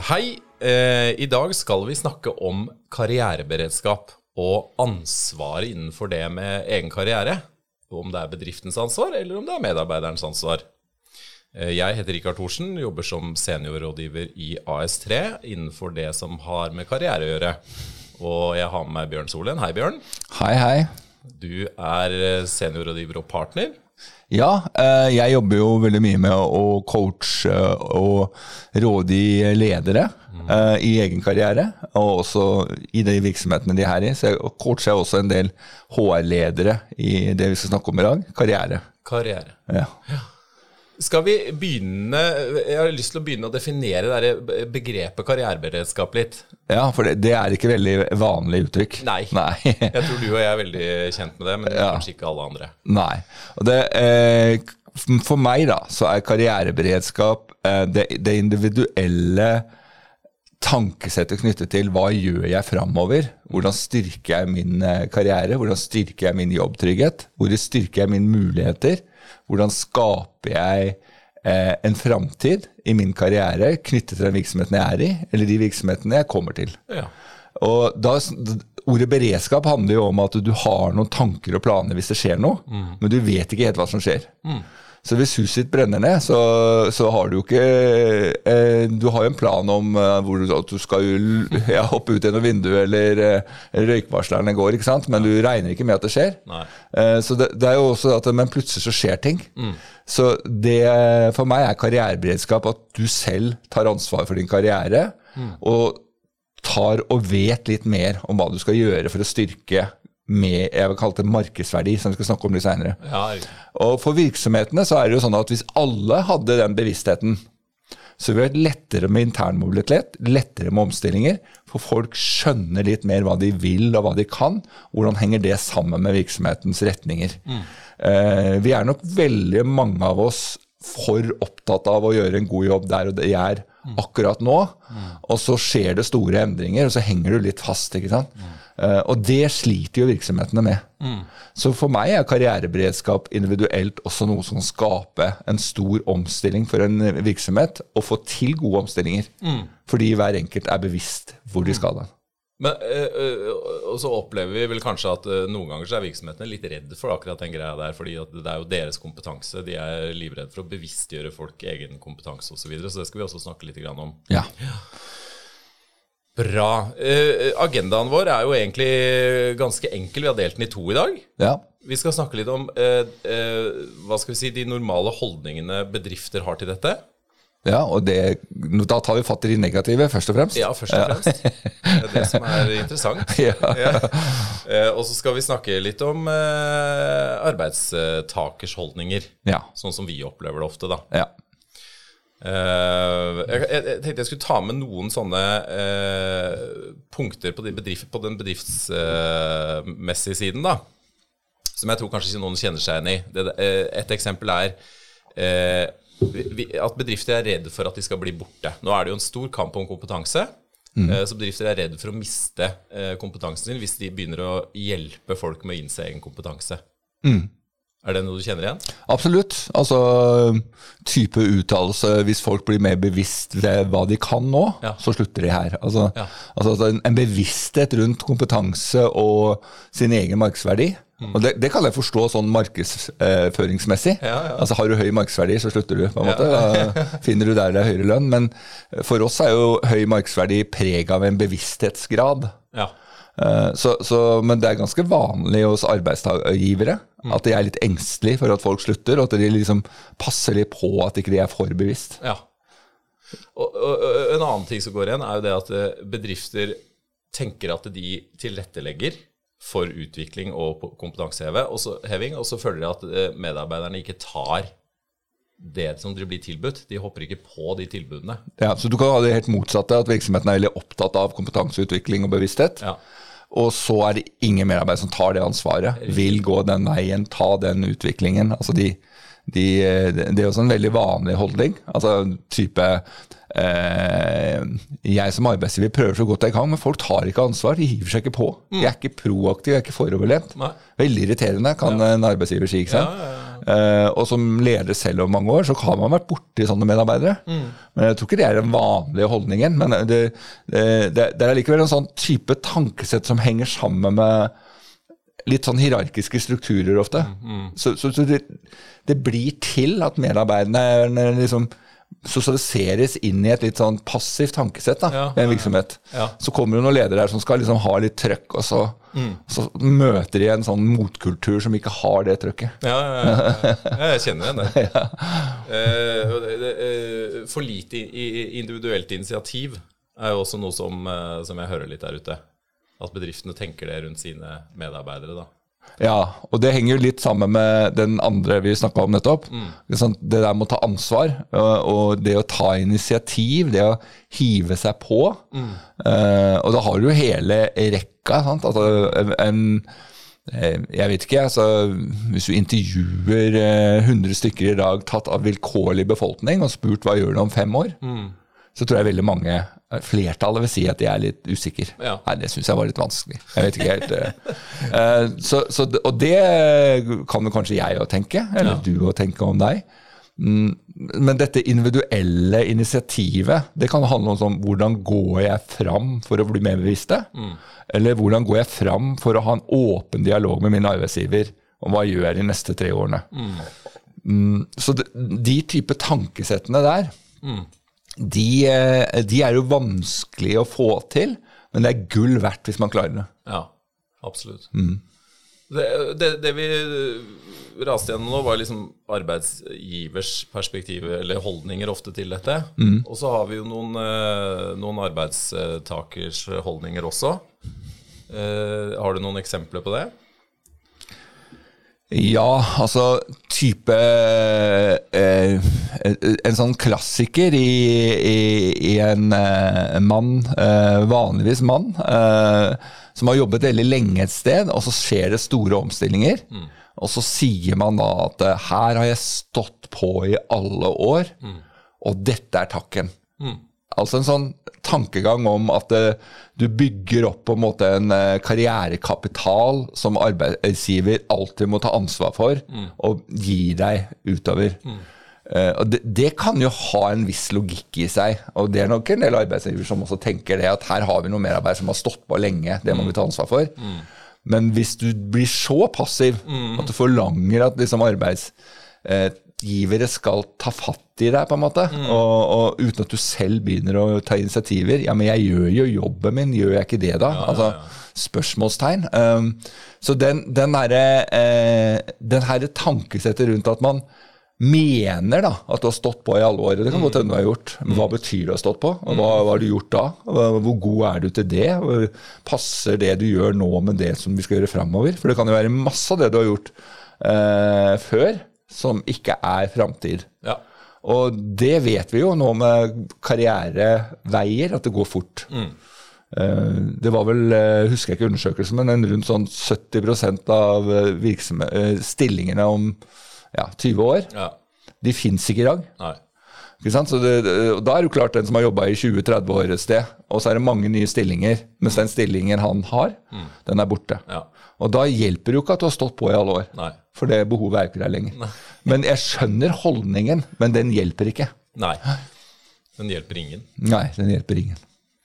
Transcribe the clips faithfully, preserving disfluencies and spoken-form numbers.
Hei, eh, i dag skal vi snakke om karriereberedskap og ansvaret innenfor det med egen karriere. Om det er bedriftens ansvar, eller om det er medarbeiderens ansvar. Eh, jeg heter Rikard Thorsen, jobber som seniorrådgiver i A S tre innenfor det som har med karriere å gjøre. Og jeg har med meg Bjørn Solen. Hei Bjørn. Hei, hei. Du er seniorrådgiver og partner. Ja, jeg jobber jo veldig mye med å coache og rådgi ledere mm. i egen karriere, og også i de virksomhetene de er her i. Så jeg coacher også en del H R-ledere i det vi skal snakke om i dag, karriere. Karriere. Ja. Ja. Skal vi begynne, jeg har lyst til å begynne å definere det begrepet karriereberedskap litt. Ja, for det, det er ikke veldig vanlig uttrykk. Nei, Nei. Jeg tror du og jeg er veldig kjent med det, men ja. Kanskje ikke alle andre. Nei, og det, eh, for meg da, så er karriereberedskap eh, det, det individuelle tankesettet knyttet til hva gjør jeg fremover, hvordan styrker jeg min karriere, hvordan styrker jeg min jobbtrygghet, hvordan styrker jeg mine muligheter, hvordan skaper jeg eh, en fremtid i min karriere knyttet til den virksomheten jeg er i, eller de virksomhetene jeg kommer til. Ja. Og da, ordet beredskap handler jo om at du har noen tanker og planer hvis det skjer noe, mm. men du vet ikke helt hva som skjer. Mm. Så hvis huset ditt brenner ned, så, så har du jo ikke, eh, du har jo en plan om eh, hvor du, at du skal ja, hoppe ut gjennom vinduet, eller eh, røykvarslerne går, ikke sant? Men du regner ikke med at det skjer. Eh, så det, det er jo også at, men plutselig så skjer ting. Mm. Så det for meg er karriereberedskap at du selv tar ansvar for din karriere, mm. og tar og vet litt mer om hva du skal gjøre for å styrke med, jeg vil kalle det markedsverdi, som vi skal snakke om litt senere. Ja. Og for virksomhetene så er det jo sånn at hvis alle hadde den bevisstheten, så ville det vært lettere med intern mobilitet, lettere med omstillinger, for folk skjønner litt mer hva de vil og hva de kan, hvordan henger det sammen med virksomhetens retninger. Mm. Eh, vi er nok veldig mange av oss for opptatt av å gjøre en god jobb der og det er akkurat nå, mm. og så skjer det store endringer, og så henger du litt fast, ikke sant? Mm. Uh, og det sliter jo virksomhetene med. Mm. Så for meg er karriereberedskap individuelt også noe som skaper en stor omstilling for en virksomhet, og få til gode omstillinger, mm. fordi hver enkelt er bevisst hvor de skal den. Men, øh, og så opplever vi vel kanskje at øh, noen ganger så er virksomhetene litt redde for akkurat den greia der, fordi at det er jo deres kompetanse, de er livredde for å bevisstgjøre folk egen kompetanse og så videre, så det skal vi også snakke litt grann om. Ja. Bra. Uh, agendaen vår er jo egentlig ganske enkel, vi har delt den i to i dag. Ja. Vi skal snakke litt om uh, uh, hva skal vi si, de normale holdningene bedrifter har til dette. Ja, og det, da tar vi fatt i de negative, først og fremst. Ja, først og fremst. Ja. Det er det som er interessant. Ja. Ja. Uh, og så skal vi snakke litt om uh, arbeidstakers holdninger, ja. Sånn som vi opplever det ofte da. Ja. Uh, jeg, jeg tenkte jeg skulle ta med noen sånne uh, punkter på, de bedrift, på den bedriftsmessige uh, siden da, som jeg tror kanskje ikke noen kjenner seg igjen i. Det, uh, et eksempel er uh, vi, at bedrifter er redde for at de skal bli borte. Nå er det jo en stor kamp om kompetanse, mm. uh, så bedrifter er redde for å miste uh, kompetansen sin hvis de begynner å hjelpe folk med å innse egen kompetanse. Mm. Er det noe du kjenner igjen? Absolutt. Altså, type uttalelse, hvis folk blir mer bevisst ved hva de kan nå, ja. Så slutter de her. Altså, ja. Altså en, en bevissthet rundt kompetanse og sin egen markedsverdi. Mm. Og det, det kan jeg forstå sånn markedsføringsmessig. Ja, ja. Altså, har du høy markedsverdi, så slutter du, på en måte. Ja. Da finner du der det er høyere lønn. Men for oss er jo høy markedsverdi preg av en bevissthetsgrad. Ja. Så, så, men det er ganske vanlig hos arbeidsgivere mm. at de er litt engstelige for at folk slutter, og at de liksom passer litt på at ikke de er for bevisst. Ja. Og, og, og en annen ting som går igjen er jo det at bedrifter tenker at de tilrettelegger for utvikling og kompetanseheving, og så føler de at medarbeiderne ikke tar det som de blir tilbudt. De hopper ikke på de tilbudene. Ja, så du kan ha det helt motsatte, at virksomheten er veldig opptatt av kompetanseutvikling og bevissthet. Ja. Og så er det ingen medarbeider som tar det ansvaret, vil gå den veien, ta den utviklingen. Altså de, de, det er også en veldig vanlig holdning. Altså type, eh, jeg som arbeidsgiver prøver så godt jeg kan, men folk tar ikke ansvar, de hiver seg ikke på. Mm. Jeg er ikke proaktiv, jeg er ikke foroverlent. Nei. Veldig irriterende, kan ja. En arbeidsgiver si, ikke sant? Ja, ja, ja. Uh, og som leder selv over mange år, så har man vært borte i sånne medarbeidere. Mm. Men jeg tror ikke det er den vanlige holdningen, men det, det, det, det er likevel en sånn type tankesett som henger sammen med litt sånn hierarkiske strukturer ofte. Mm, mm. Så, så, så det, det blir til at medarbeiderne liksom sosialiseres inn i et litt sånn passivt tankesett da, ja, i en virksomhet. Ja, ja. Så kommer det noen ledere her som skal liksom ha litt trøkk, og så, mm. så møter de en sånn motkultur som ikke har det trøkket. Ja, ja, ja, ja. Jeg kjenner igjen det. ja. eh, for lite individuelt initiativ er jo også noe som, som jeg hører litt der ute. At bedriftene tenker det rundt sine medarbeidere da. Ja, og det henger jo litt sammen med den andre vi snakket om nettopp. Mm. Det, sånn, det der med å ta ansvar, og det å ta initiativ, det å hive seg på. Mm. Uh, og da har du jo hele rekka, sant? Altså, en, jeg vet ikke, altså, hvis du intervjuer hundre stykker i dag tatt av vilkårlig befolkning og spurt hva gjør du om fem år, mm. så tror jeg veldig mange, flertallet vil si at de er litt usikker. Ja. Nei, det synes jeg var litt vanskelig. Jeg vet ikke helt. uh, så, så, og det kan jo kanskje jeg også tenke, eller ja. du også tenke om deg. Mm, men dette individuelle initiativet, det kan handle om sånn, hvordan går jeg fram for å bli mer bevisste? Mm. Eller hvordan går jeg fram for å ha en åpen dialog med min arbeidsgiver om hva jeg gjør de neste tre årene? Mm. Mm, så de, de type tankesettene der, mm. De, de er jo vanskelig å få til, men det er gull verdt hvis man klarer det. Ja, absolutt. Mm. Det, det, det vi raste gjennom nå var liksom arbeidsgivers perspektiv, eller holdninger ofte til dette. Mm. Og så har vi jo noen, noen arbeidstakers holdninger også. Eh, har du noen eksempler på det? Ja, altså type eh, en sånn klassiker i, i, i en eh, mann, eh, vanligvis mann, eh, som har jobbet veldig lenge et sted, og så skjer det store omstillinger, mm. og så sier man da at her har jeg stått på i alle år, mm. og dette er takken. Mm. Altså en sånn tankegang om at uh, du bygger opp på en måte en uh, karrierekapital som arbeidsgiver alltid må ta ansvar for, mm. og gi deg utover. Mm. Uh, og det, det kan jo ha en viss logikk i seg, og det er nok en del arbeidsgiver som også tenker det, at her har vi noen medarbeidere som har stått på lenge, det må vi ta ansvar for. Mm. Men hvis du blir så passiv, mm. at du forlanger at liksom arbeids... Uh, givere skal ta fatt i deg på en måte, mm. og, og uten at du selv begynner å ta initiativer. Ja, men jeg gjør jo jobben min, gjør jeg ikke det da? Ja, altså, ja, ja. Spørsmålstegn. Um, så den, den her, eh, den her tankesettet rundt at man mener da, at du har stått på i alle år, det kan godt hende du har gjort. Men hva betyr det å ha stått på? Og hva, hva har du gjort da? Hvor god er du til det? Passer det du gjør nå med det som vi skal gjøre fremover? For det kan jo være masse av det du har gjort eh, før, som ikke er fremtid. Ja. Og det vet vi jo nå med karriereveier, at det går fort. Mm. Det var vel, husker jeg ikke undersøkelsen, men rundt sånn sytti prosent av stillingene om ja, tjue år, ja. De finnes ikke i dag. Nei. Ikke sant? Så det, da er det jo klart den som har jobbet i tjue til tretti år et sted, og så er det mange nye stillinger, mens den stillingen han har, mm. den er borte. Ja. Og da hjelper det jo ikke at du har stått på i alle år. Nei. For det behovet er ikke der lenger. Nei. Men jeg skjønner holdningen, men den hjelper ikke. Nei, den hjelper ingen. Nei, den hjelper ingen.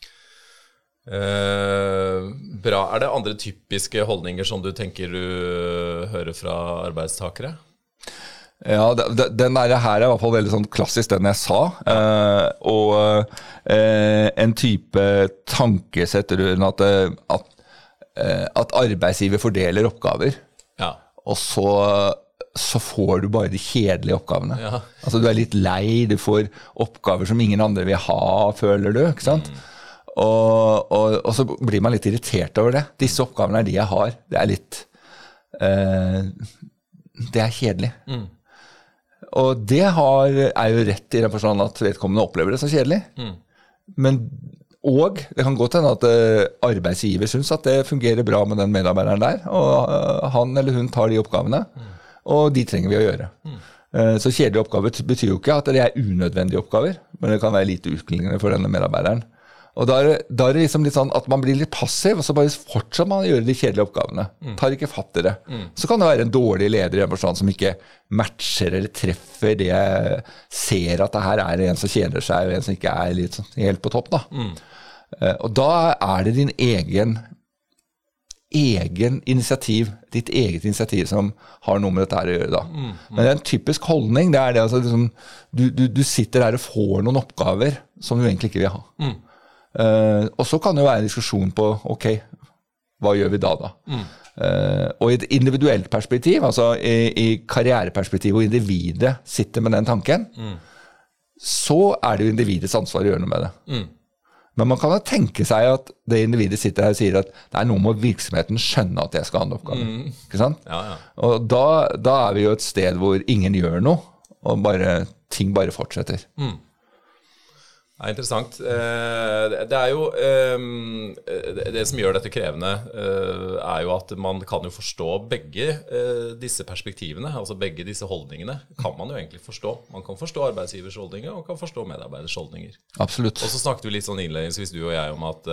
Eh, bra. Er det andre typiske holdninger som du tenker du hører fra arbeidstakere? Ja, den der her er i hvert fall veldig sånn klassisk den jeg sa. Eh, og eh, en type tankesett rundt at, at at arbeidsgiver fordeler oppgaver, ja. Og så, så får du bare de kjedelige oppgavene. Ja. Altså du er litt lei, du får oppgaver som ingen andre vil ha, føler du, ikke sant? Mm. Og, og, og så blir man litt irritert over det. Disse oppgavene er de jeg har. Det er litt, uh, det er kjedelig. Mm. Og det har, er jo rett i den forstand at vedkommende opplever det så kjedelig. Mm. Men og det kan godt hende at arbeidsgiver synes at det fungerer bra med den medarbeideren der, og han eller hun tar de oppgavene, mm. og de trenger vi å gjøre. Mm. Så kjedelige oppgaver betyr jo ikke at det er unødvendige oppgaver, men det kan være lite utklingende for denne medarbeideren. Og da er, det, da er det liksom litt sånn at man blir litt passiv, og så bare fortsatt man gjør de kjedelige oppgavene. Mm. Tar ikke fatt i det. Mm. Så kan det være en dårlig leder i en forstand som ikke matcher eller treffer det jeg ser at det her er en som kjeder seg, og en som ikke er litt sånn helt på topp. Da. Mm. Uh, og da er det din egen, egen initiativ, ditt eget initiativ som har noe med dette her å gjøre. Da. Mm. Mm. Men det er en typisk holdning. Det er det, altså, liksom, du, du, du sitter der og får noen oppgaver som du egentlig ikke vil ha. Mm. Uh, og så kan det jo være en diskusjon på ok, hva gjør vi da da? Mm. Uh, og i et individuelt perspektiv, altså i, i karriereperspektiv hvor individet sitter med den tanken, mm. så er det jo individets ansvar å gjøre noe med det. Mm. Men man kan jo tenke seg at det individet sitter her og sier at det er noe med virksomheten skjønne at jeg skal ha en oppgave. Mm. Ikke sant? Ja, ja. Og da, da er vi jo et sted hvor ingen gjør noe, og bare, ting bare fortsetter. Mm. Det er interessant. Det er jo det som gjør dette krevende er jo at man kan jo forstå begge disse perspektivene, altså begge disse holdningene kan man jo egentlig forstå. Man kan forstå arbeidsgivers holdninger og kan forstå medarbeiders holdninger. Absolutt. Og så snakket vi litt sånn innledningsvis du og jeg om at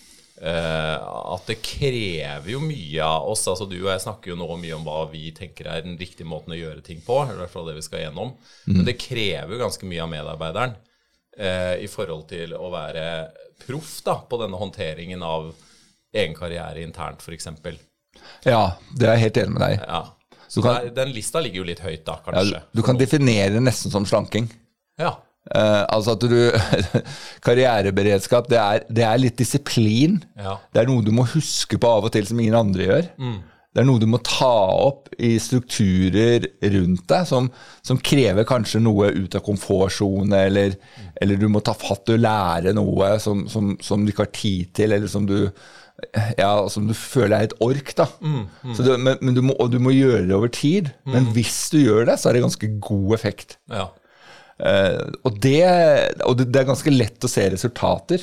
at det krever jo mye av oss, altså du og jeg snakker jo nå mye om hva vi tenker er den riktige måten å gjøre ting på, i hvert fall det vi skal gjennom, mm. men det krever jo ganske mye av medarbeideren i forhold til å være proff da, på denne håndteringen av egen karriere internt, for eksempel. Ja, det er jeg helt enig med deg. Ja. Så kan, der, den lista ligger jo litt høyt da, kanskje. Ja, du kan definere det nesten som slanking. Ja. Uh, altså at du karriereberedskap, det er, det er litt disiplin. Ja. Det er noe du må huske på av og til som ingen andre gjør. Mm. Det er noe du må ta opp i strukturer rundt deg, som, som krever kanskje noe ut av komfortzone, eller, eller du må ta fatt og lære noe som, som, som du ikke har tid til, eller som du, ja, som du føler er et ork. Da. Mm, mm. Så det, men, men du må, og du må gjøre det over tid. Mm. Men hvis du gjør det, så er det ganske god effekt. Ja. Uh, og, det, og det, det er ganske lett å se resultater.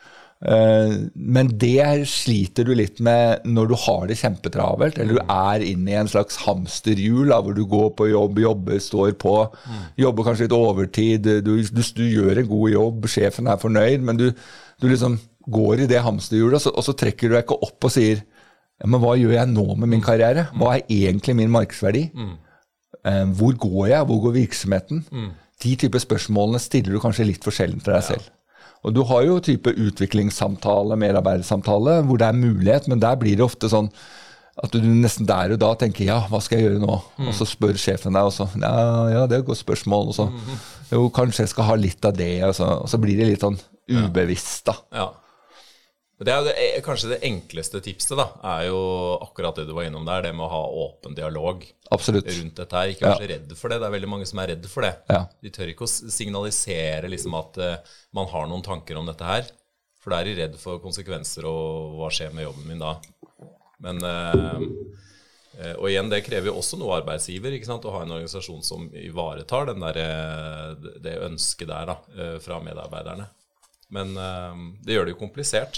Uh, men det sliter du litt med når du har det kjempetravelt, eller du er inne i en slags hamsterhjul da, hvor du går på jobb, jobber, står på, mm. jobber kanskje litt overtid, du, du, du gjør en god jobb, sjefen er fornøyd, men du, du liksom går i det hamsterhjulet, og så, og så trekker du deg ikke opp og sier, ja, men hva gjør jeg nå med min karriere? Hva er egentlig min markedsverdi? Mm. Uh, hvor går jeg? Hvor går virksomheten? Mm. De type spørsmålene stiller du kanskje litt for sjelden til deg selv. Og du har jo type utviklingssamtale, medarbeidersamtale, hvor det er mulighet, men der blir det ofte sånn at du nesten der og da tenker, ja, hva skal jeg gjøre nå? Mm. Og så spør sjefen deg, og så, ja, ja, det er et godt spørsmål, og så, jo, kanskje jeg skal ha litt av det, og så, og så blir det litt sånn ubevisst da. Ja. Det er jo det, kanskje det enkleste tipset da, er jo akkurat det du var innom der, det med å ha åpen dialog. Absolutt. Rundt dette her. Ikke være så redd for det, det er veldig mange som er redd for det. Ja. De tør ikke å signalisere liksom, at uh, man har noen tanker om dette her, for da er de redd for konsekvenser og hva skjer med jobben min da. Men, uh, uh, og igjen, det krever jo også noe arbeidsgiver, ikke sant, å ha en organisasjon som ivaretar den der, uh, det ønsket der da, uh, fra medarbeiderne. Men uh, det gjør det jo komplisert.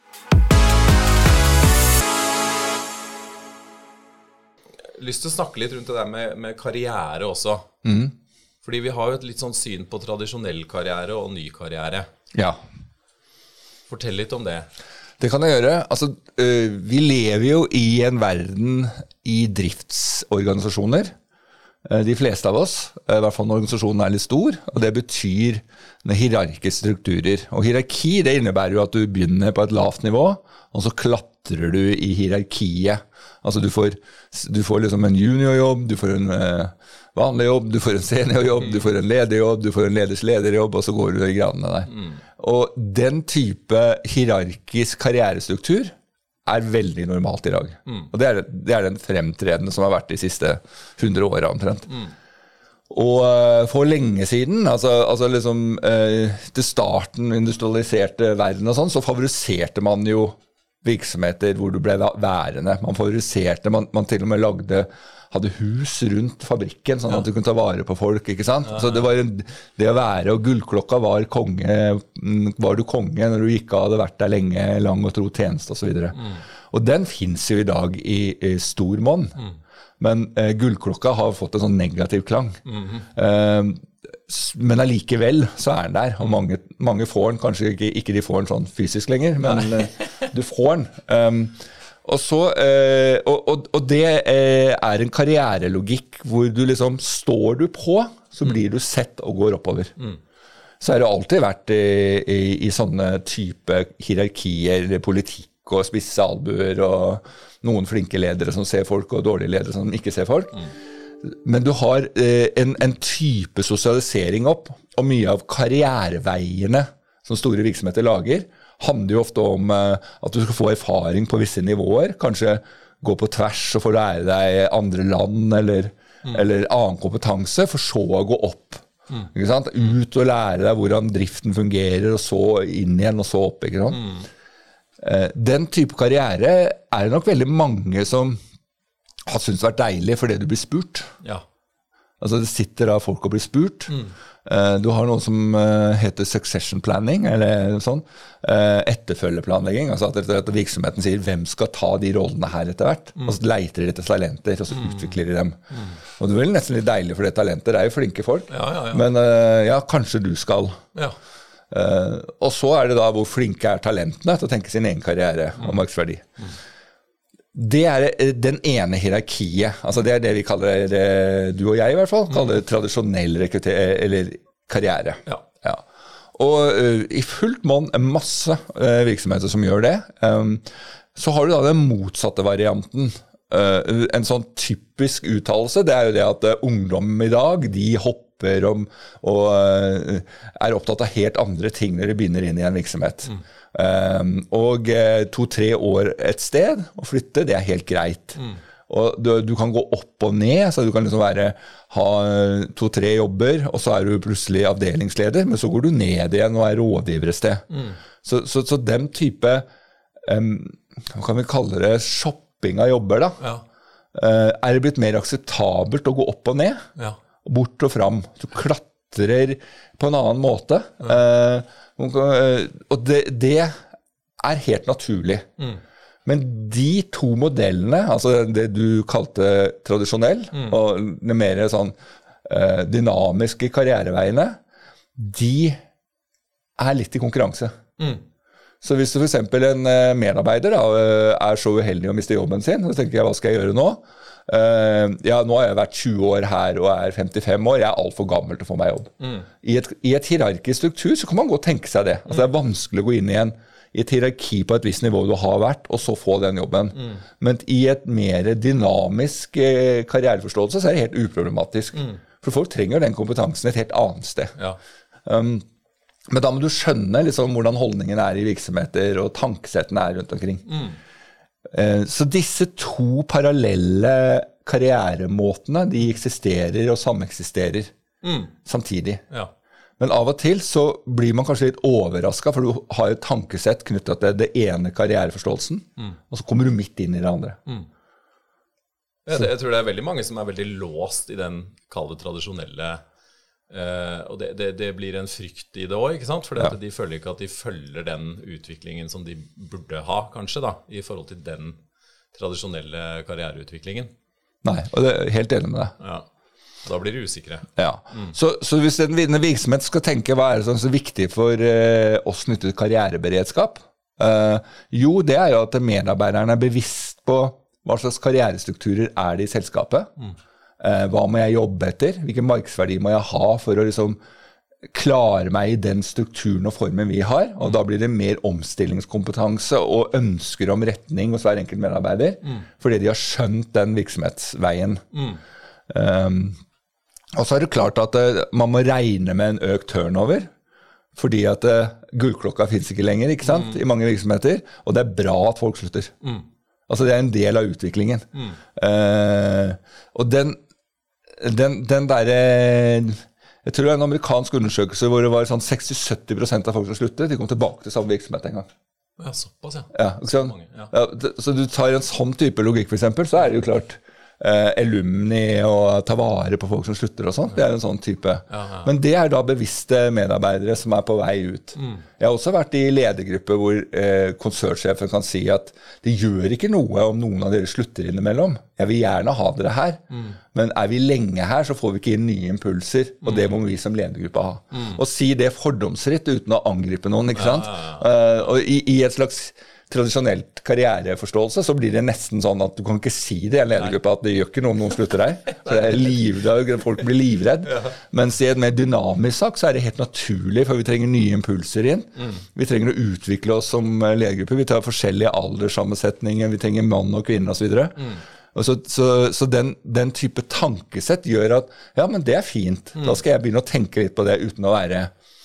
Lyst til å snakke litt rundt det der med, med karriere også. Mm. Fordi vi har jo et litt sånn syn på tradisjonell karriere og ny karriere. Ja. Fortell litt om det. Det kan jeg gjøre. Altså, vi lever jo i en verden i driftsorganisasjoner. De fleste av oss, i hvert fall når organisasjonen er litt stor, og det betyr hierarkiske strukturer. Og hierarki, det innebærer jo at du begynner på et lavt nivå, og så klatrer du i hierarkiet. Altså du får, du får liksom en juniorjobb, du får en uh, vanlig jobb, du får en seniorjobb, mm. du får en lederjobb, du får en leders lederjobb, og så går du i gradene der. Mm. Og den type hierarkisk karrierestruktur er veldig normalt i dag. Mm. Og det er, det er den fremtredende som har vært de siste hundre årene omtrent. Mm. Og uh, for lenge siden, altså, altså liksom uh, til starten industrialiserte verden og sånn, så favoriserte man jo virksomheter hvor du ble værende. Man favoriserte, man, man til og med lagde, hadde hus rundt fabrikken, sånn at du kunne ta vare på folk, ikke sant? Ja, ja. Så det var en, det å være, og gullklokka var konge, var du konge når du ikke hadde vært der lenge, lang og tro tjeneste og så videre. Mm. Og den finnes jo i dag i, i stor monn. Mm. Men eh, gullklokka har fått en sånn negativ klang. Mm-hmm. Eh, men allikevel så er den der, og mange, mange får den, kanskje ikke, ikke de får den sånn fysisk lenger, men du får den. Um, og, så, uh, og, og, og det uh, er en karrierelogikk hvor du liksom, står du på, så blir du sett og går oppover. Mm. Så har det alltid vært i, i, i sånne type hierarkier, politikk og spisse albuer, og noen flinke ledere som ser folk, og dårlige ledere som ikke ser folk. Mm. Men du har eh, en, en type sosialisering opp, og mye av karriereveiene som store virksomheter lager, handler jo ofte om eh, at du skal få erfaring på visse nivåer, kanskje gå på tvers og få lære deg andre land, eller, mm. eller annen kompetanse, for så å gå opp. Mm. Ikke sant? Ut og lære deg hvordan driften fungerer, og så inn igjen, og så opp. Ikke sant? Mm. Eh, den type karriere er det nok veldig mange som har syntes vært deilig fordi du blir spurt. Ja. Altså det sitter da folk og blir spurt. Mm. Uh, du har noe som uh, heter succession planning, eller sånn. Uh, etterfølgeplanlegging, altså at, at virksomheten sier hvem skal ta de rollene her etter hvert. Mm. Og så leiter de etter talenter, og så mm. utvikler de dem. Mm. Og det er vel nesten litt deilig, for det talenter er jo flinke folk. Ja, ja, ja. Men uh, ja, kanskje du skal. Ja. Uh, og så er det da hvor flinke er talentene til å tenke sin egen karriere mm. og markedsverdi. Mm. Det er den ene hierarkiet, altså det er det vi kaller, du og jeg i hvert fall, kaller tradisjonell rekrutter- eller karriere. Ja. Ja. Og uh, i fullt monn er masse uh, virksomheter som gjør det. Um, så har du da den motsatte varianten. Uh, en sånn typisk uttalelse, det er jo det at uh, ungdom i dag, de hopper om og uh, er opptatt av helt andre ting når de begynner inn i en virksomhet. Mm. Um, og uh, to-tre år et sted og flytte, det er helt greit. Mm. Og du, du kan gå opp og ned, så du kan liksom være, ha to-tre jobber, og så er du plutselig avdelingsleder, men så går du ned igjen og er rådgiver et sted. Mm. Så, så, så den type, um, hva kan vi kalle det, shopping av jobber da, ja. uh, er det blitt mer akseptabelt å gå opp og ned, ja. Bort og fram. Du klatrer på en annen måte. Ja. Uh, og det, det er helt naturlig. Mm. Men de to modellene, altså det du kalte tradisjonell, mm. og det mer sånn uh, dynamiske karriereveiene, de er litt i konkurranse. Mm. Så hvis du for eksempel en uh, medarbeider da, er så uheldig å miste jobben sin, så tenker jeg, hva skal jeg gjøre nå? Uh, ja, nå har jeg vært tjue år her og er femtifem år, jeg er alt for gammel til å få meg jobb. Mm. I, et, I et hierarkisk struktur så kan man godt tenke seg det. Altså, det er vanskelig å gå inn i, en, i et hierarki på et visst nivå du har vært, og så få den jobben. Mm. Men i et mer dynamisk eh, karriereforståelse så er det helt uproblematisk. Mm. For folk trenger den kompetansen et helt annet sted. Ja. Um, men da må du skjønne liksom, hvordan holdningen er i virksomheter, og tankesettene er rundt omkring. Mm. Så disse to parallelle karrieremåtene, de eksisterer og sameksisterer mm. samtidig. Ja. Men av og til så blir man kanskje litt overrasket, for du har et tankesett knyttet til det ene karriereforståelsen, mm. og så kommer du midt inn i det andre. Mm. Ja, det, jeg tror det er veldig mange som er veldig låst i den kalde tradisjonelle, Uh, og det, det, det blir en frykt i det også, ikke sant? For ja. De føler ikke at de følger den utviklingen som de burde ha, kanskje da, i forhold til den tradisjonelle karriereutviklingen. Nei, og det er helt enig med deg. Ja, da blir de usikre. Ja, mm. så, så hvis en virksomhet skal tenke hva er det som er så viktig for uh, oss nyttet karriereberedskap, uh, jo, det er jo at medarbeiderne er bevisst på hva slags karrierestrukturer er det i selskapet. Mm. Hva må jeg jobbe etter? Hvilken markedsverdi må jeg ha for å liksom klare meg i den strukturen og formen vi har? Og da blir det mer omstillingskompetanse og ønsker om retning hos hver enkelt medarbeider, mm. fordi de har skjønt den virksomhetsveien. Mm. Um, og så er det klart at uh, man må regne med en økt turnover, fordi at uh, gullklokka finnes ikke lenger, ikke sant? Mm. I mange virksomheter, og det er bra at folk slutter. Mm. Altså det er en del av utviklingen. Mm. Uh, og den Den, den der, jeg tror det er en amerikansk undersøkelse hvor det var sånn seksti til sytti prosent av folk som sluttet, de kom tilbake til samme virksomhet en gang. Ja, såpass, ja. Ja, så, ja. Ja, så du tar en sånn type logikk for eksempel, så er det jo klart, eh, alumni og ta vare på folk som slutter og sånt. Det er en sånn type. Ja, ja. Men det er da bevisste medarbeidere som er på vei ut. Mm. Jeg har også vært i ledergrupper hvor eh, konsernsjefen kan si at det gjør ikke noe om noen av dere slutter innimellom. Jeg vil gjerne ha dere her, mm. men er vi lenge her, så får vi ikke inn nye impulser, og det må vi som ledergruppe ha. Mm. Og si det fordomsfritt uten å angripe noen, ikke sant? Ja, ja, ja. Uh, og i, i et slags tradisjonelt karriereforståelse, så blir det nesten sånn at du kan ikke si det i en ledergruppe at det gjør ikke noe om noen slutter her. Så det er livredd, folk blir livredd. Ja. Mens i et mer dynamisk sak så er det helt naturlig, for vi trenger nye impulser inn. Mm. Vi trenger å utvikle oss som ledergruppe. Vi tar forskjellige alderssammensetninger, vi trenger mann og kvinne og så videre. Mm. Og så så, så den, den type tankesett gjør at, ja, men det er fint. Mm. Da skal jeg begynne å tenke litt på det uten å være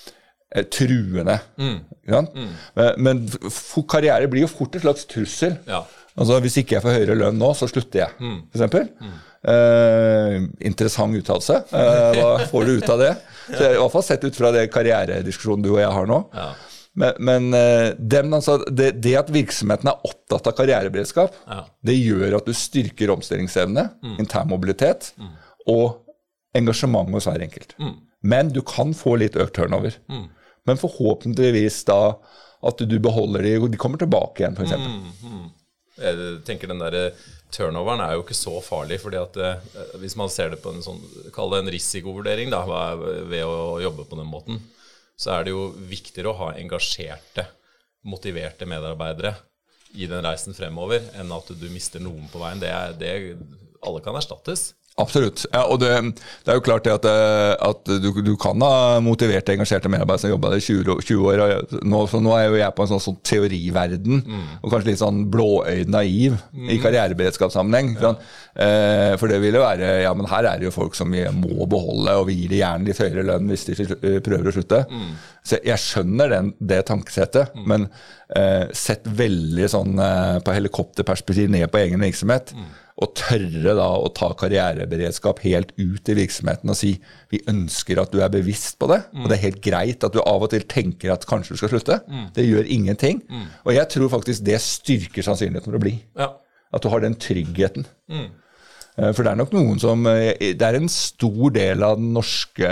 truende. Mm. Mm. Men karriere blir jo fort et slags trussel. Ja. Altså, hvis ikke jeg får høyere lønn nå, så slutter jeg, mm. for eksempel. Mm. Eh, interessant uttalelse. Eh, hva får du ut av det? Så jeg har i hvert fall sett ut fra det karrierediskusjonen du og jeg har nå. Ja. Men, men dem, altså, det, det at virksomheten er opptatt av karriereberedskap, ja. det gjør at du styrker omstillingsevne, mm. internmobilitet mm. og engasjement hos hver enkelt. Mm. Men du kan få litt økt turnover. Mm. Men forhåpentligvis da at du beholder de, og de kommer tilbake igjen, for eksempel. Mm, mm. Jeg tenker den der turnoveren er jo ikke så farlig, fordi at eh, hvis man ser det på en sånn, kall det en risikovurdering da, ved å jobbe på den måten, så er det jo viktigere å ha engasjerte, motiverte medarbeidere i den reisen fremover, enn at du mister noen på veien. Det er, det, alle kan erstattes. Absolutt. Ja, og det, det er jo klart det at, at du, du kan ha motiverte, engasjerte medarbeidere som jobber i tjue, tjue år. Nå, så nå er jo jeg på en sånn, sånn teoriverden, mm. og kanskje litt sånn blåøyd naiv mm. i karriereberedskapssammenheng. Ja. Eh, for det vil jo være, ja, men her er det jo folk som vi må beholde, og vi gir det gjerne litt høyere lønn hvis de prøver å slutte. Mm. Så jeg skjønner den, det tankesettet, mm. men eh, sett veldig sånn eh, på helikopterperspektiv ned på egen virksomhet, mm. og tørre da å ta karriereberedskap helt ut i virksomheten og si vi ønsker at du er bevisst på det, mm. og det er helt greit at du av og til tenker at kanskje du skal slutte. Mm. Det gjør ingenting. Mm. Og jeg tror faktisk det styrker sannsynligheten for å bli. Ja. At du har den tryggheten. Mm. For det er nok noen som, det er en stor del av den norske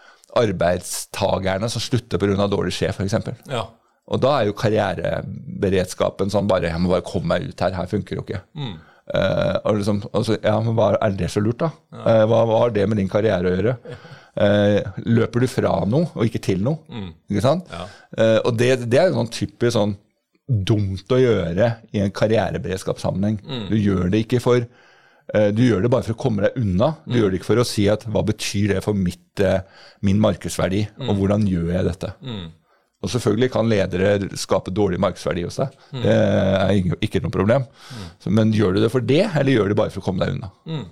arbeidstagerne som slutter på grunn av dårlig sjef, for eksempel. Ja. Og da er jo karriereberedskapen sånn bare, jeg må bare komme meg ut her, her funker jo ikke. Mm. Uh, og liksom, altså, ja, men hva er det så lurt da? Ja. Uh, hva, hva har det med din karriere å gjøre? Uh, løper du fra noe og ikke til noe? Mm. Ikke sant? Ja. Uh, og det, det er jo sånn typisk sånn dumt å gjøre i en karriereberedskapssammenheng. Mm. Du gjør det ikke for uh, du gjør det bare for å komme deg unna. Du mm. gjør det ikke for å si at hva betyr det for mitt, uh, min markedsverdi, mm. og hvordan gjør jeg dette? Mm. Og selvfølgelig kan ledere skape dårlig markedsverdi hos deg. Mm. Det er ikke, ikke noe problem. Mm. Så, men gjør du det for det, eller gjør du det bare for å komme deg unna? Mm.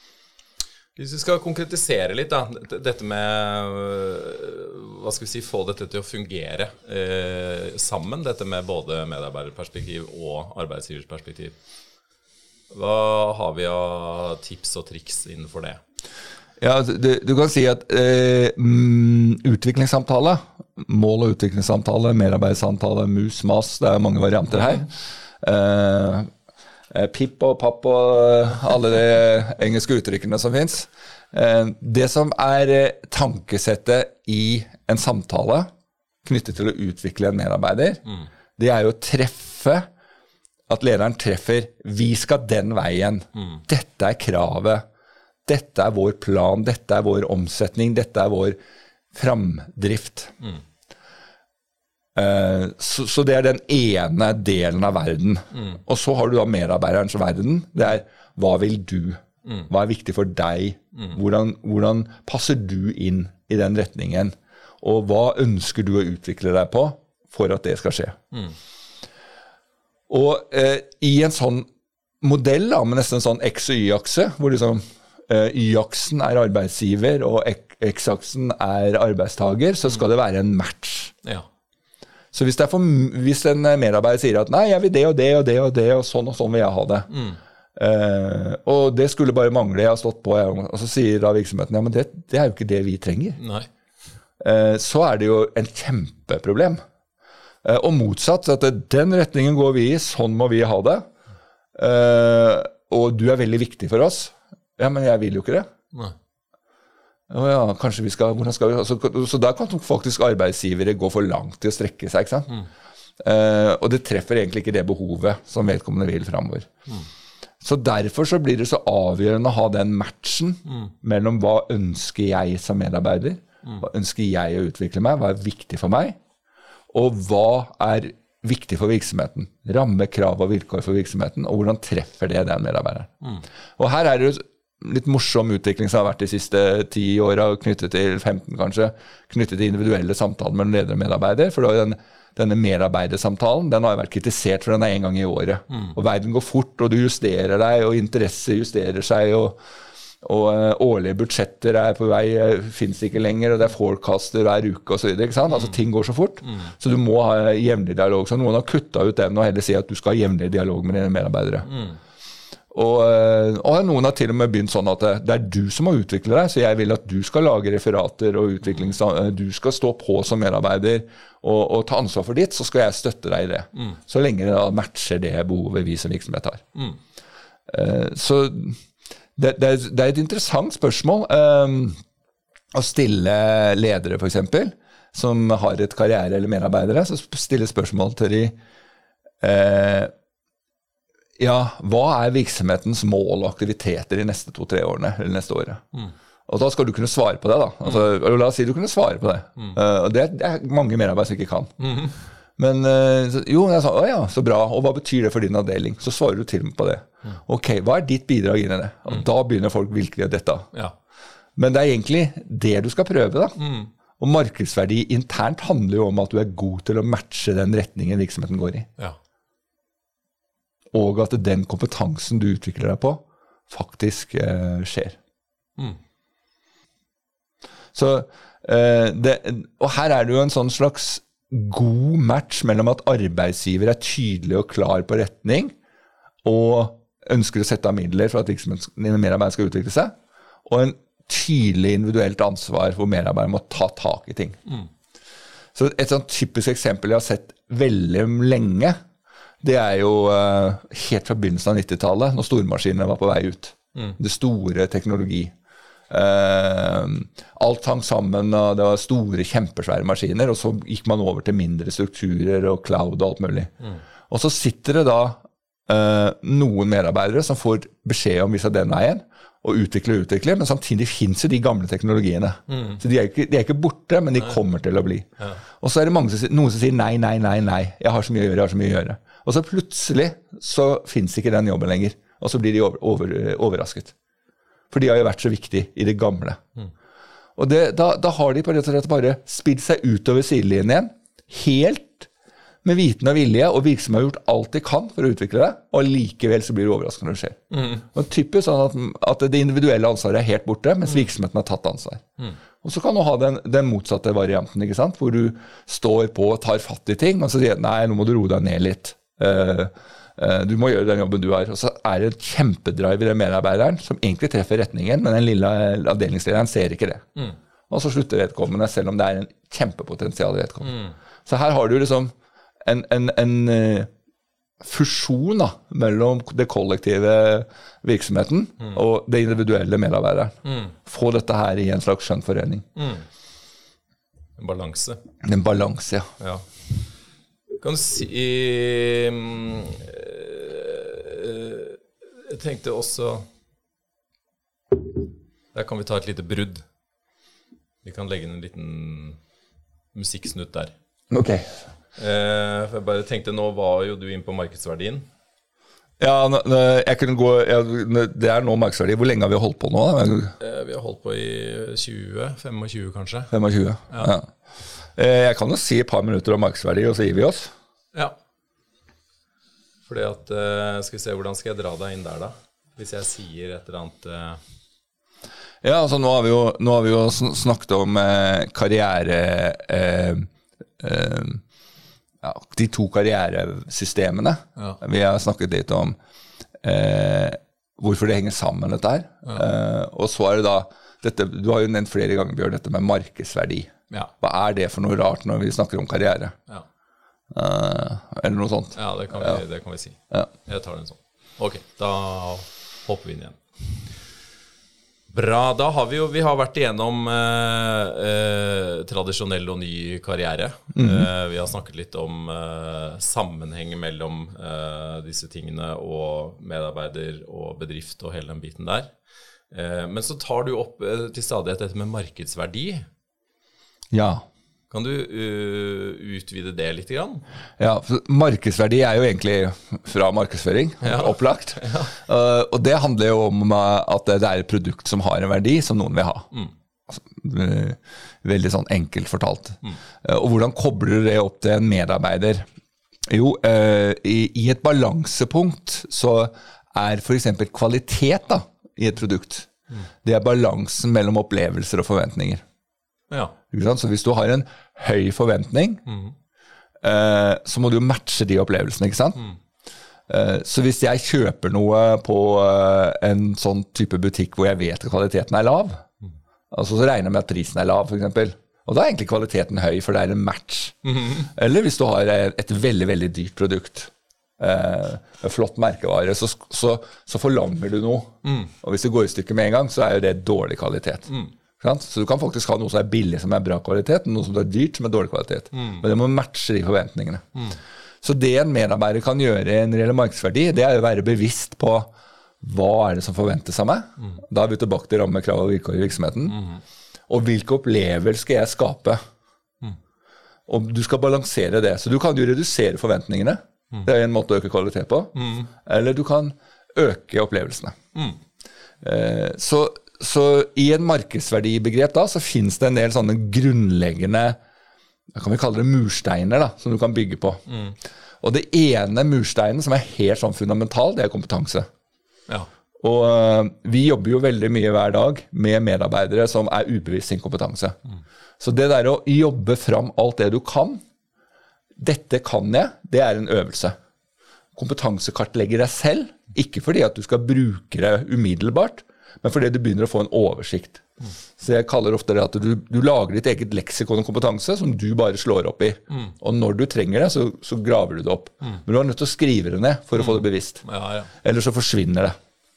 Hvis vi skal konkretisere litt da, dette med, hva skal vi si, få dette til å fungere eh, sammen, dette med både medarbeiderperspektiv og arbeidsgiversperspektiv. Hva har vi av tips og triks innenfor det? Ja, du, du kan si at eh, utviklingssamtale, mål- og utviklingssamtale, medarbeidssamtale, mus, mas, det er mange varianter her. Eh, pip og papp og alle de engelske uttrykkene som finnes. Eh, det som er tankesettet i en samtale knyttet til å utvikle en medarbeider, mm. det er jo å treffe, at lederen treffer, vi skal den veien, mm. dette er kravet, dette er vår plan, dette er vår omsetning, dette er vår framdrift. Mm. Uh, så, så det er den ene delen av verden. Mm. Og så har du da medarbeiderens verden. Det er, hva vil du? Mm. Hva er viktig for deg? Mm. Hvordan, hvordan passer du inn i den retningen? Og hva ønsker du å utvikle deg på for at det skal skje? Mm. Og uh, i en sånn modell da, med nesten en sånn X- og Y-akse, hvor liksom Uh, Y-aksen er arbeidsgiver, og X-aksen er arbeidstager, så skal det være en match. Ja. Så hvis, det er for, hvis en medarbeider sier at nei, jeg vil det og det og det og det, og sånn og sånn vil jeg ha det. Mm. Uh, og det skulle bare mangle, jeg har stått på, jeg, og så sier da virksomheten, ja, men det, det er jo ikke det vi trenger. Nei. Uh, så er det jo en kjempeproblem. Uh, og motsatt, at den retningen går vi i, sånn må vi ha det. Uh, og du er veldig viktig for oss. Ja, men jeg vil jo ikke det. Nei. Å ja, kanskje vi skal, hvordan skal vi, så, så der kan faktisk arbeidsgivere gå for langt til å strekke seg, ikke sant? Mm. Uh, og det treffer egentlig ikke det behovet som vedkommende vil fremover. Mm. Så derfor så blir det så avgjørende å ha den matchen mm. mellom hva ønsker jeg som medarbeider, mm. hva ønsker jeg å utvikle meg, hva er viktig for meg, og hva er viktig for virksomheten. Ramme, krav og vilkår for virksomheten, og hvordan treffer det den medarbeideren. Mm. Og her er det jo litt morsom utvikling som har vært de siste ti årene, knyttet til femten kanskje, knyttet til individuelle samtaler mellom leder og medarbeider, for den, denne medarbeidersamtalen, den har jo vært kritisert for den er en gang i året. Mm. Og verden går fort, og du justerer deg, og interesse justerer seg, og, og uh, årlige budsjetter er på vei, uh, finnes ikke lenger, og det er forecaster hver uke og så videre, ikke sant? Mm. Altså ting går så fort, mm. så du må ha jevnlig dialog. Så noen har kuttet ut den og heller si at du skal ha jevnlig dialog med dine medarbeidere. Mm. Og, og noen har til og med begynt sånn at det, det er du som må utvikle deg, så jeg vil at du skal lage referater og utviklings, du skal stå på som medarbeider og, og ta ansvar for ditt, så skal jeg støtte deg i det. Mm. Så lenge det da matcher det behovet vi som virksomhet har. Mm. Uh, så det, det, er, det er et interessant spørsmål um, å stille ledere for eksempel, som har et karriere eller medarbeidere, så stille spørsmål til de uh, ja, hva er virksomhetens mål og aktiviteter de neste to-tre årene, eller neste året? Mm. Og da skal du kunne svare på det da. Altså, mm. La oss si du kunne svare på det. Mm. Uh, og det, det er mange medarbeidere som ikke kan. Mm. Men uh, så, jo, jeg sa, å ja, så bra. Og hva betyr det for din avdeling? Så svarer du til meg på det. Mm. Ok, hva er ditt bidrag inn i det? Og mm. da begynner folk virkelig å dette. Ja. Men det er egentlig det du skal prøve da. Mm. Og markedsverdi internt handler jo om at du er god til å matche den retningen virksomheten går i. Ja. Og at den kompetansen du utvikler deg på faktisk eh, skjer. Mm. Så, eh, det, og her er det jo en sånn slags god match mellom at arbeidsgiver er tydelig og klar på retning, og ønsker å sette av midler for at medarbeideren skal utvikle seg, og en tydelig individuelt ansvar hvor medarbeideren må ta tak i ting. Mm. Så et sånn typisk eksempel jeg har sett veldig lenge, det er jo uh, helt fra begynnelsen av nittitallet, når stormaskinene var på vei ut. Mm. Det store teknologi. Uh, alt hang sammen, og det var store, kjempesvære maskiner, og så gikk man over til mindre strukturer og cloud og alt mulig. Mm. Og så sitter det da uh, noen medarbeidere som får beskjed om visse den veien, og utvikle og utvikle, men samtidig finnes jo de gamle teknologiene. Mm. Så de er, ikke, de er ikke borte, men de nei. Kommer til å bli. Ja. Og så er det mange som, noen som sier nei, nei, nei, nei, jeg har så mye å gjøre, jeg har så mye å gjøre. Og så plutselig så finnes ikke den jobben lenger, og så blir de over, over, overrasket. For de har jo vært så viktig i det gamle. Mm. Og det, da, da har de på rett og slett bare spilt seg utover sidelinjen igjen, helt med viten og vilje, og virksomheten har gjort alt de kan for å utvikle det, og likevel så blir det overraskende når det skjer. Mm. Og typisk sånn at, at det individuelle ansvaret er helt borte, mens virksomheten har tatt ansvar. Mm. Og så kan du ha den, den motsatte varianten, ikke sant? Hvor du står på og tar fatt i ting, og så sier nei, nå må du roe deg ned litt. Uh, uh, du må gjøre den jobben du har. Og så er det et kjempedrive i den medarbeideren som egentlig treffer retningen, men den lille avdelingslederen ser ikke det. Mm. Og så slutter vedkommende, selv om det er en kjempepotensial i vedkommende. Mm. Så her har du liksom en, en, en uh, fusjon da, mellom det kollektive virksomheten mm. og det individuelle medarbeideren. Mm. Få dette her i en slags skjønnforening. Mm. En balanse. En balanse, ja. Ja. Kan du si um, uh, Jeg tenkte også der kan vi ta et lite brudd. Vi kan legge inn en liten musikksnutt der. Ok. Uh, for jeg bare tenkte, nå var jo du inn på markedsverdien. Ja, jeg kunne gå ja, det er nå markedsverdi. Hvor lenge har vi holdt på nå? Uh, vi har holdt på i tjue, tjuefem kanskje. tjuefem, ja. Ja. Jeg kan jo si et par minutter om markedsverdi, og så gir vi oss. Ja. Fordi at, skal vi se, hvordan skal jeg dra deg inn der da? Hvis jeg sier et eller annet... Ja, altså nå har vi jo, nå har vi jo snakket om eh, karriere... Eh, eh, ja, de to karrieresystemene. Ja. Vi har snakket litt om eh, hvorfor det henger sammen dette her. Ja. Eh, og så er det da... Dette, du har jo nevnt flere ganger, Bjørn, dette med markedsverdi. Ja. Hva er det for noe rart når vi snakker om karriere? Ja. Uh, eller noe sånt. Ja, det kan vi, ja. Det kan vi si. Ja. Jeg tar den sånn. Ok, da hopper vi inn igjen. Bra, da har vi jo vi har vært igjennom eh, eh, tradisjonell og ny karriere. Mm-hmm. eh, Vi har snakket litt om eh, sammenheng mellom eh, disse tingene og medarbeider og bedrift og hele den biten der. eh, Men så tar du opp eh, til stadighet dette med markedsverdi. Ja. Kan du uh, utvide det litt grann? Ja, for markedsverdi er jo egentlig fra markedsføring, ja. Opplagt. Ja. Uh, og det handler jo om at det er et produkt som har en verdi som noen vil ha. Mm. Altså, uh, veldig sånn enkelt fortalt. Mm. Uh, og hvordan kobler du det opp til en medarbeider? Jo, uh, i, i et balansepunkt så er for eksempel kvalitet da, i et produkt. Mm. Det er balansen mellom opplevelser og forventninger. Ja. Så hvis du har en høy forventning, mm. eh, så må du jo matche de opplevelsene, ikke sant? Mm. Eh, så hvis jeg kjøper noe på eh, en sånn type butikk hvor jeg vet at kvaliteten er lav, mm. altså så regner jeg med at prisen er lav, for eksempel. Og da er egentlig kvaliteten høy, for det er en match. Mm. Eller hvis du har et veldig, veldig dyrt produkt, eh, en flott merkevare, så, så, så forlanger du noe. Mm. Og hvis det går i stykker med en gang, så er jo det dårlig kvalitet. Mm. Så du kan faktisk ha noe som er billig, som er bra kvalitet, og noe som er dyrt, som er dårlig kvalitet. Mm. Men det må matche de forventningene. Mm. Så det en medarbeider kan gjøre i en reell markedsverdi, det er å være bevisst på hva er det som forventes av meg. Mm. Da er vi tilbake til ramme, krav og vilkår i virksomheten. Mm. Og hvilke opplevelser skal jeg skape? Mm. Og du skal balansere det. Så du kan jo redusere forventningene. Mm. Det er en måte å øke kvalitet på. Mm. Eller du kan øke opplevelsene. Mm. Eh, så Så i en markedsverdibegrep da, så finnes det en del sånne grunnleggende, hva kan vi kalle det, mursteiner da, som du kan bygge på. Mm. Og det ene mursteinen som er helt sånn fundamental, det er kompetanse. Ja. Og uh, vi jobber jo veldig mye hver dag med medarbeidere som er ubevisst sin kompetanse. Mm. Så det der å jobbe fram alt det du kan, dette kan jeg, det er en øvelse. Kompetansekartlegger deg selv, ikke fordi at du skal bruke det umiddelbart, men fordi du begynner å få en oversikt. Mm. Så jeg kaller ofte det at du, du lager ditt eget leksikon og kompetanse som du bare slår opp i. Mm. Og når du trenger det, så, så graver du det opp. Mm. Men du er nødt til å skrive det ned for å mm. få det bevisst. Ja, ja. Eller så forsvinner det.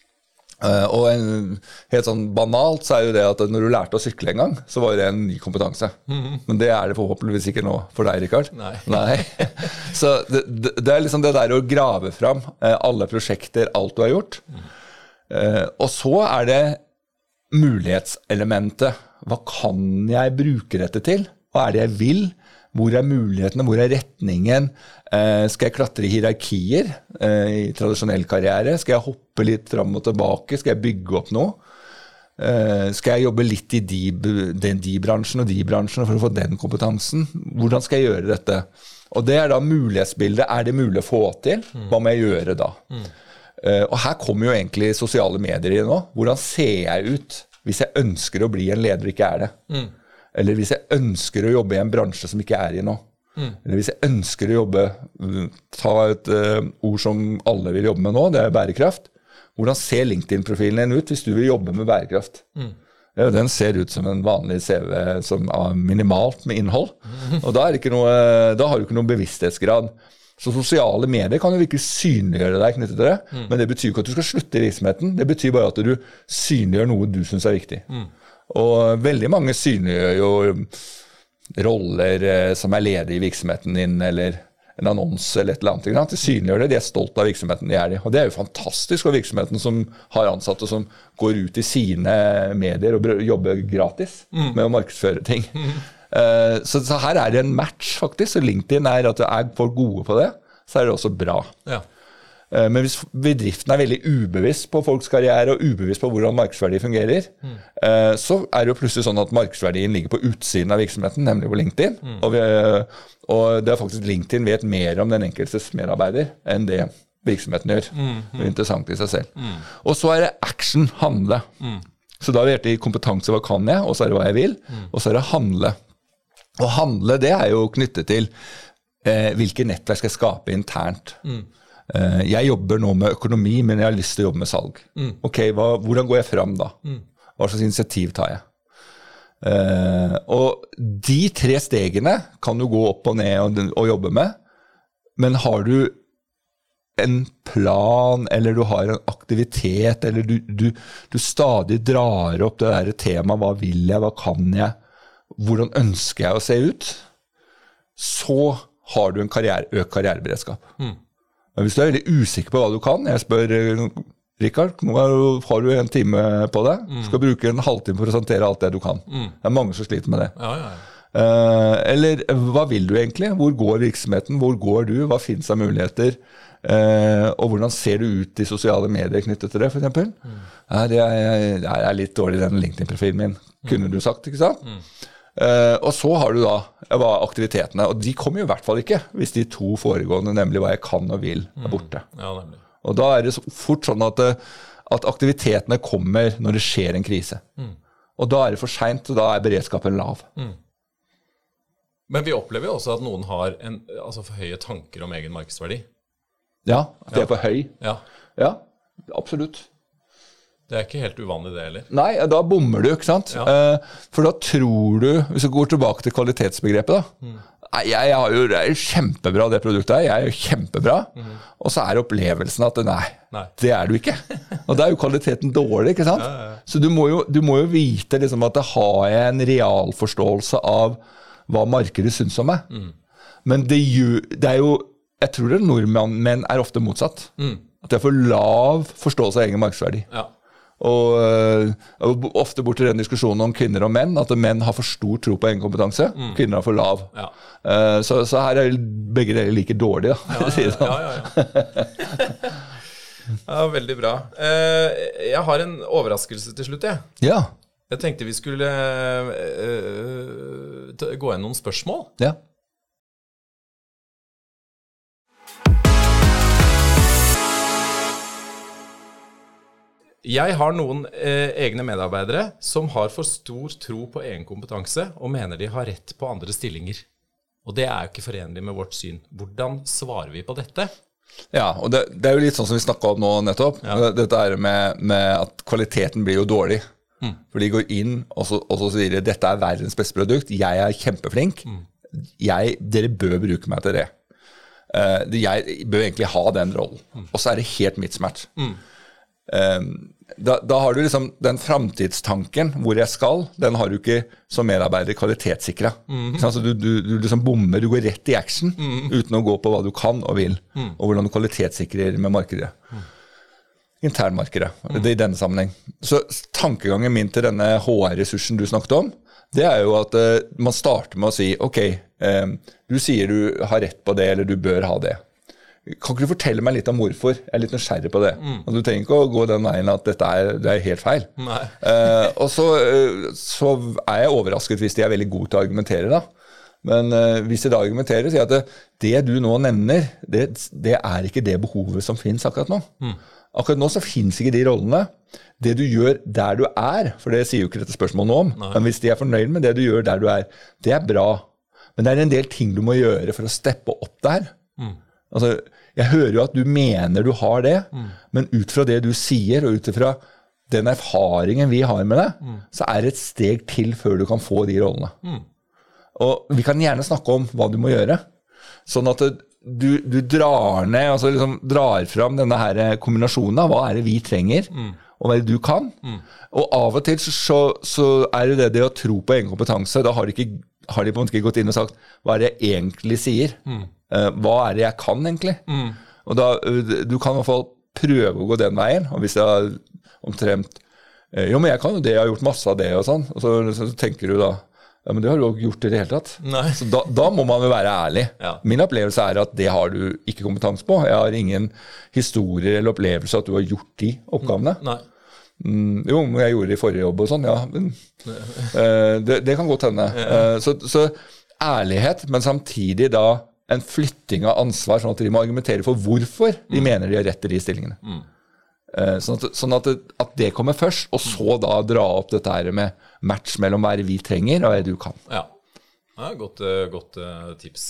Uh, og en, helt sånn banalt så er jo det at når du lærte å sykle en gang, så var det en ny kompetanse. Mm. Men det er det forhåpentligvis ikke nå for deg, Rikard. Nei. Nei. Så det, det, det er liksom det der å grave fram uh, alle prosjekter, alt du har gjort. Mm. Uh, og så er det mulighetselementet. Hva kan jeg bruke dette til? Hva er det jeg vil? Hvor er mulighetene? Hvor er retningen? Uh, skal jeg klatre i hierarkier uh, i tradisjonell karriere? Skal jeg hoppe litt fram og tilbake? Skal jeg bygge opp noe? Uh, skal jeg jobbe litt i de, de, de bransjen og de bransjene for å få den kompetansen? Hvordan skal jeg gjøre dette? Og det er da mulighetsbildet. Er det mulig å få til? Hva må jeg gjøre da? Mm. Uh, og her kommer jo egentlig sosiale medier i nå. Hvordan ser jeg ut hvis jeg ønsker å bli en leder og ikke er det? Mm. Eller hvis jeg ønsker å jobbe i en bransje som ikke er i nå? Mm. Eller hvis jeg ønsker å jobbe, ta et uh, ord som alle vil jobbe med nå, det er bærekraft. Hvordan ser LinkedIn-profilen din ut hvis du vil jobbe med bærekraft? Mm. Ja, den ser ut som en vanlig C V som er minimalt med innhold. Mm. Og da, er det ikke noe, da har du ikke noen bevissthetsgrad. Så sosiale medier kan jo virkelig synliggjøre deg knyttet til det, mm. men det betyr ikke at du skal slutte i virksomheten. Det betyr bare at du synliggjør noe du synes er viktig. Mm. Og veldig mange synliggjør jo roller eh, som er ledige i virksomheten din, eller en annonse eller et eller annet. De synliggjør det, de er stolt av virksomheten de er i. Og det er jo fantastisk for virksomheten som har ansatte som går ut i sine medier og jobber gratis mm. med å markedsføre ting. Mm. Uh, så, så her er det en match faktisk, så LinkedIn er at er folk gode på det, så er det også bra. Ja. Uh, men hvis bedriften er veldig ubevisst på folks karriere og ubevisst på hvordan markedsverdi fungerer, mm. uh, så er det jo plutselig sånn at markedsverdien ligger på utsiden av virksomheten, nemlig på LinkedIn. Mm. Og, vi, og det er faktisk LinkedIn vet mer om den enkeltes medarbeider enn det virksomheten gjør. Mm. Mm. Det er interessant i seg selv. Mm. Og så er det action, handle. Mm. Så da har vi vært i kompetanse, hva kan jeg, og så er det hva jeg vil, mm. og så er det handle. Og handle, det er jo knyttet til eh, hvilke nettverk skal jeg skape internt. Mm. Eh, jeg jobber nå med økonomi, men jeg har lyst til å jobbe med salg. Mm. Ok, hva, hvordan går jeg fram da? Mm. Hva slags initiativ tar jeg? Eh, og de tre stegene kan du gå opp og ned og, og jobbe med, men har du en plan, eller du har en aktivitet, eller du, du, du stadig drar opp det der temaet, hva vil jeg, hva kan jeg, hvordan ønsker jeg å se ut, så har du en karriere, økt karriereberedskap. Mm. Men hvis du er veldig usikker på hva du kan, jeg spør, Rikard, nå har du en time på deg, du skal bruke en halvtime for å presentere alt det du kan. Mm. Det er mange som sliter med det. Ja, ja, ja. Uh, eller hva vil du egentlig? Hvor går virksomheten? Hvor går du? Hva finnes av muligheter? Uh, og hvordan ser du ut i sosiale medier knyttet til det, for eksempel? Mm. Uh, det er, jeg, jeg er litt dårlig i den LinkedIn-profilen min, kunne mm. du sagt, ikke sant? Mm. Uh, og så har du da hva aktivitetene, og de kommer jo i hvert fall ikke hvis de to foregående, nemlig hva jeg kan og vil, er borte. Mm. Ja, nemlig. Og da er det så fort sånn at, at aktivitetene kommer når det skjer en krise. Mm. Og da er det for sent, og da er beredskapen lav. Mm. Men vi opplever jo også at noen har en, altså for høye tanker om egen markedsverdi. Ja, at det er for høy. Ja. Ja, absolutt. Det er ikke helt uvanlig det heller. Nei, da bommer du, ikke sant? Ja. For da tror du, hvis du går tilbake til kvalitetsbegrepet da, mm. jeg har jo, det er jo kjempebra det produktet her, jeg er jo kjempebra, mm. og så er opplevelsen at nei, nei, det er du ikke. Og da er jo kvaliteten dårlig, ikke sant? Ja, ja, ja. Så du må jo, du må jo vite liksom at det har jeg en realforståelse av hva markedet synes om meg. Mm. Men det, jo, det er jo, jeg tror det nordmenn er ofte motsatt. Mm. At det er for lav forståelse av egen markedsverdi. Ja. Og, og ofte bort til den diskusjonen om kvinner og menn, at menn har for stor tro på egen kompetanse, mm. kvinner har for lav. Ja. Uh, så, så her er begge deler like dårlige, da. Ja, ja, ja, ja. Ja, veldig bra. Uh, jeg har en overraskelse til slutt, jeg. Ja. Jeg tenkte vi skulle uh, gå inn noen spørsmål. Ja. Jeg har noen eh, egne medarbeidere som har for stor tro på egen kompetanse og mener de har rett på andre stillinger. Og det er jo ikke forenlig med vårt syn. Hvordan svarer vi på dette? Ja, og det, det er jo litt sånn som vi snakket om nå nettopp. Ja. Dette er med, med at kvaliteten blir jo dårlig. Mm. For de går inn og så, og så sier de, dette er verdens beste produkt, jeg er kjempeflink, mm. jeg, dere bør bruke meg til det. Uh, jeg bør egentlig ha den rollen. Mm. Og så er det helt mismatch. Mm. Um, da, da har du liksom den fremtidstanken hvor jeg skal, den har du ikke som medarbeider kvalitetssikret. Mm. Altså du, du, du liksom bommer, du går rett i action mm. uten å gå på hva du kan og vil, mm. og hvordan du kvalitetssikrer med markedet. Mm. Internmarkedet, mm. det er i denne sammenheng. Så tankegangen min til denne H R-ressursen du snakket om, det er jo at uh, man starter med å si, ok, um, du sier du har rett på det, eller du bør ha det. Kan ikke du fortelle meg litt om hvorfor? Jeg er litt nysgjerrig på det. Mm. Og du trenger ikke å gå den veien at dette er, det er helt feil. uh, og så, uh, så er jeg overrasket hvis de er veldig gode til å argumentere da. Men uh, hvis de da argumenterer, sier at det, det du nå nevner, det, det er ikke det behovet som finnes akkurat nå. Mm. Akkurat nå så finnes ikke de rollene. Det du gjør der du er, for det sier jo ikke dette spørsmålet noe om, Nei. Men hvis de er fornøyd med det du gjør der du er, det er bra. Men det er en del ting du må gjøre for å steppe opp der. Mm. Altså, jeg hører jo at du mener du har det, mm. men ut fra det du sier, og ut fra den erfaringen vi har med det, mm. så er det et steg til før du kan få de rollene. Mm. Og vi kan gjerne snakke om hva du må gjøre, sånn at du, du drar ned, altså liksom drar fram denne her kombinasjonen av hva er det vi trenger, mm. og hva er det du kan. Mm. Og av og til så, så, så er det det, det å tro på egen kompetanse, da har de, ikke, har de på en måte ikke gått inn og sagt hva er det jeg egentlig sier. Mm. Uh, hva er det jeg kan egentlig? Mm. Og da, uh, du kan i hvert fall prøve å gå den veien, og hvis jeg omtrent, uh, jo, men jeg kan jo det, jeg har gjort masse av det og sånn, og så, så tenker du da, ja, men det har du jo gjort i det hele tatt. Nei. Så da, da må man jo være ærlig. Ja. Min opplevelse er at det har du ikke kompetanse på. Jeg har ingen historier eller opplevelse at du har gjort de oppgavene. Nei. Mm, jo, men jeg gjorde det i forrige jobb og sånn, ja, men uh, det, det kan godt hende. Uh, så, så ærlighet, men samtidig da en flytting av ansvar, sånn at de må argumentere for hvorfor de mm. mener de har rett til de stillingene. Mm. Uh, sånn, at, sånn at, det, at det kommer først, og så da dra opp dette her med match mellom hva vi trenger og hva du kan. Ja, ja godt, godt uh, tips.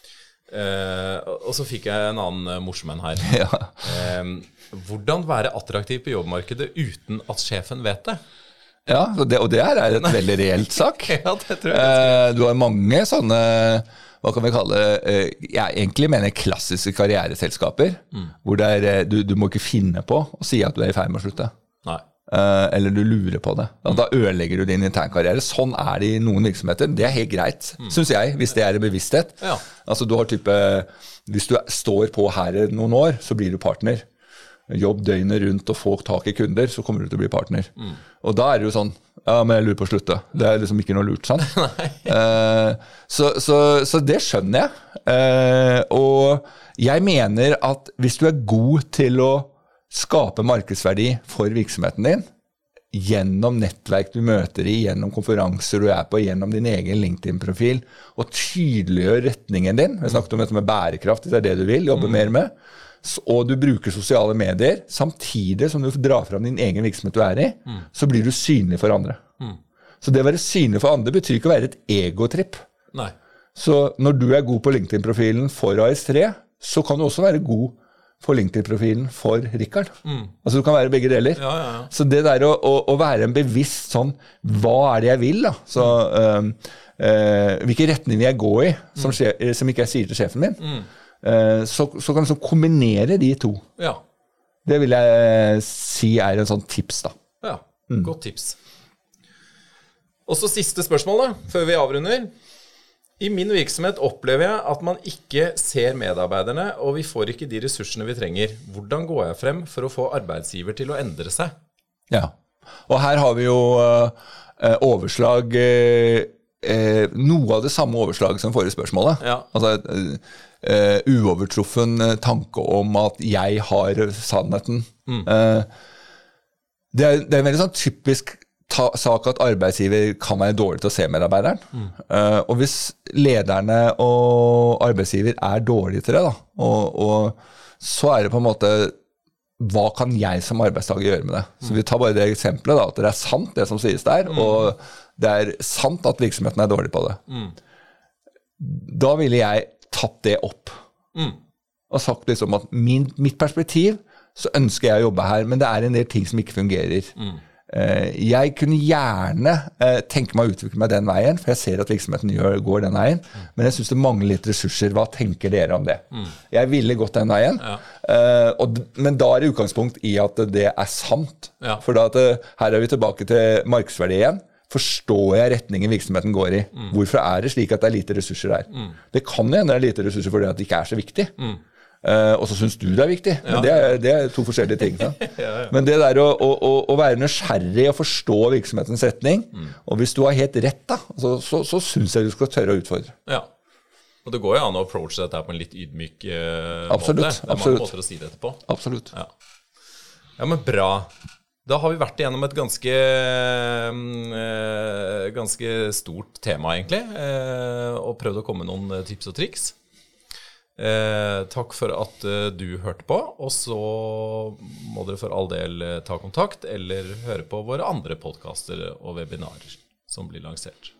Uh, og så fikk jeg en annen uh, morsom en her. Ja. Uh, hvordan være attraktiv på jobbmarkedet uten at sjefen vet det? Ja, og det, og det her er et veldig reelt sak. Ja, det tror jeg. Uh, du har mange sånne hva kan vi kalle det, jeg egentlig mener klassiske karriereselskaper, mm. hvor det er, du, du må ikke finne på å si at du er i ferd med å slutte. Nei. Uh, eller du lurer på det. Da, da ødelegger du din internkarriere. Sånn er det i noen virksomheter. Det er helt greit, mm. synes jeg, hvis det er en bevissthet. Ja. Altså du har type, hvis du står på her noen år, så blir du partner. Jobb døgnet rundt og få tak i kunder, så kommer du til å bli partner. Mm. Og da er det jo sånn, ja, men jeg lurer på å slutte. Det er liksom ikke noe lurt, sant? uh, så, så, så det skjønner jeg. Uh, og jeg mener at hvis du er god til å skape markedsverdi for virksomheten din, gjennom nettverk du møter i, gjennom konferanser du er på, gjennom din egen LinkedIn-profil, og tydeliggjør retningen din. Vi snakket om dette med bærekraft, det er det du vil jobbe mm. mer med. Og du bruker sosiale medier, samtidig som du drar fram din egen virksomhet du er i, mm. så blir du synlig for andre. Mm. Så det å være synlig for andre betyr ikke å være et egotripp. Nei. Så når du er god på LinkedIn-profilen for A S tre, så kan du også være god for LinkedIn-profilen for Richard. Mm. Altså du kan være begge deler. Ja, ja, ja. Så det der å, å, å være en bevisst sånn, hva er det jeg vil da? Så øh, øh, hvilke retninger jeg går i, som, skje, som ikke jeg sier til sjefen min, mm. øh, så, så kan du så kombinere de to. Ja. Det vil jeg si er en sånn tips da. Ja, mm. godt tips. Og så siste spørsmål da, før vi avrunder. I min virksomhet opplever jeg at man ikke ser medarbeiderne, og vi får ikke de ressursene vi trenger. Hvordan går jeg frem for å få arbeidsgiver til å endre seg? Ja, og her har vi jo uh, overslag, uh, uh, noe av det samme overslaget som forrige spørsmålet. Ja. Altså uh, uh, uovertruffen tanke om at jeg har sannheten. Mm. Uh, det, er, det er en veldig sånn typisk Ta, sak at arbeidsgiver kan være dårlig til å se medarbeideren. Mm. Uh, og hvis lederne og arbeidsgiver er dårlige til det, da, og, og så er det på en måte, hva kan jeg som arbeidstager gjøre med det? Mm. Så vi tar bare det eksempelet, da, at det er sant det som sies der, mm. og det er sant at virksomheten er dårlig på det. Mm. Da ville jeg tatt det opp. Mm. Og sagt liksom at min, mitt perspektiv, så ønsker jeg å jobbe her, men det er en del ting som ikke fungerer. Mm. Jeg kunne gjerne tenke meg å utvikle meg den veien, for jeg ser at virksomheten gjør, går den veien, mm. men jeg synes det mangler litt ressurser. Hva tenker dere om det? Mm. Jeg ville gått den veien, ja. og, men da er det utgangspunkt i at det er sant. Ja. For da at det, her er vi tilbake til markedsverdi igjen. Forstår jeg retningen virksomheten går i? Mm. Hvorfor er det slik at det er lite ressurser der? Mm. Det kan jo hende det er lite ressurser fordi at det ikke er så viktig. Mm. Uh, og så synes du det er viktig, men ja. det, er, det er to forskjellige ting. ja, ja. Men det der å, å, å være nysgjerrig og forstå virksomhetens retning, mm. og hvis du har helt rett da, så, så, så synes jeg du skal tørre å utfordre. Ja, og det går jo an å approache dette på en litt ydmyk uh, absolutt, måte. Det er absolutt. mange måter å si dette på. Absolutt. Ja. ja, men bra. Da har vi vært igjennom et ganske, uh, ganske stort tema egentlig, uh, og prøvd å komme med noen tips og triks. Eh, takk for at eh, du hørte på, og så må dere for all del eh, ta kontakt eller høre på våre andre podcaster og webinarer som blir lansert.